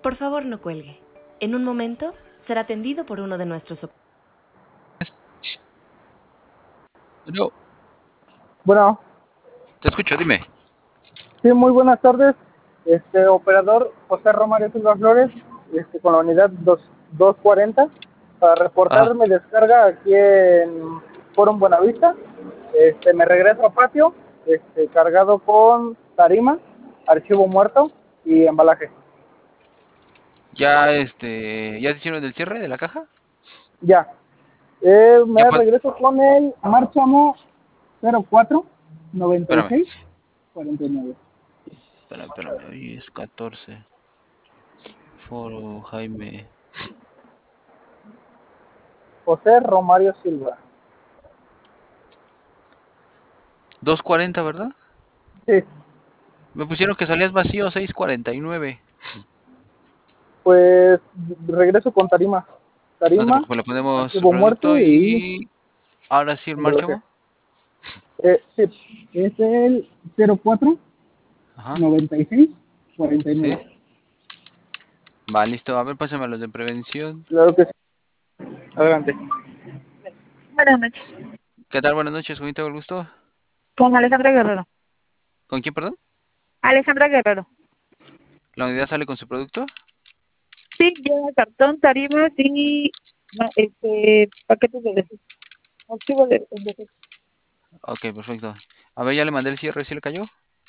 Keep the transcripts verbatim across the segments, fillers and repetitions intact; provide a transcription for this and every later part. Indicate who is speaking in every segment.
Speaker 1: Por favor, no cuelgue. En un momento será atendido por uno de nuestros op-
Speaker 2: No,
Speaker 3: Bueno,
Speaker 2: te escucho, dime.
Speaker 3: sí, muy buenas tardes. Este operador José Romario Silva Flores, este, con la unidad dos, doscientos cuarenta, para
Speaker 2: Ajá.
Speaker 3: reportarme descarga aquí en Forum Buenavista. Este, me regreso a patio, este, cargado con tarima, archivo muerto y embalaje.
Speaker 2: Ya, este, ¿ya te hicieron el cierre de la caja?
Speaker 3: Ya. Eh,
Speaker 2: Ya,
Speaker 3: me
Speaker 2: pues,
Speaker 3: regreso con el Marchamo cero cuatro noventa y
Speaker 2: espérame.
Speaker 3: seis cuarenta y nueve.
Speaker 2: Espérame, espérame. Hoy es catorce. Foro Jaime.
Speaker 3: José Romario Silva.
Speaker 2: dos cuarenta, ¿verdad?
Speaker 3: Sí,
Speaker 2: Me pusieron que salías vacío seis cuarenta y nueve.
Speaker 3: pues regreso con tarima.
Speaker 2: No te
Speaker 3: Tarima,
Speaker 2: preocupes, le ponemos el
Speaker 3: archivo
Speaker 2: producto
Speaker 3: muerto y
Speaker 2: y ahora sí el
Speaker 3: embalaje.
Speaker 2: marchamo.
Speaker 3: Eh, sí, es el cero cuatro
Speaker 2: Ajá.
Speaker 3: noventa y seis cuarenta y
Speaker 2: Sí.
Speaker 3: nueve.
Speaker 2: Va, listo. A ver, pásame los de prevención.
Speaker 3: Claro que sí. Adelante.
Speaker 4: Buenas noches.
Speaker 2: ¿Qué tal? Buenas noches, ¿con quién tengo el gusto?
Speaker 4: Con Alejandra Guerrero.
Speaker 2: ¿Con quién, perdón?
Speaker 4: Alejandra Guerrero.
Speaker 2: ¿La unidad sale con su producto?
Speaker 4: Sí, lleva cartón, tarimas y ma- este paquetes de defecto. Archivo de, de defecto.
Speaker 2: Ok, perfecto. A ver, ya le mandé el cierre, ¿sí le cayó?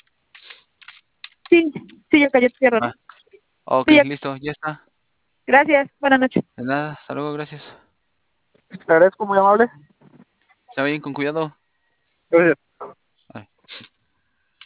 Speaker 4: Sí, sí, ya cayó tierra, ¿no?
Speaker 2: Ah, ok,
Speaker 4: Sí, ya.
Speaker 2: listo, ya está.
Speaker 4: Gracias. Buenas noches.
Speaker 2: De nada, hasta luego, gracias.
Speaker 3: Te agradezco, muy amable.
Speaker 2: Está bien, con cuidado.
Speaker 3: Gracias.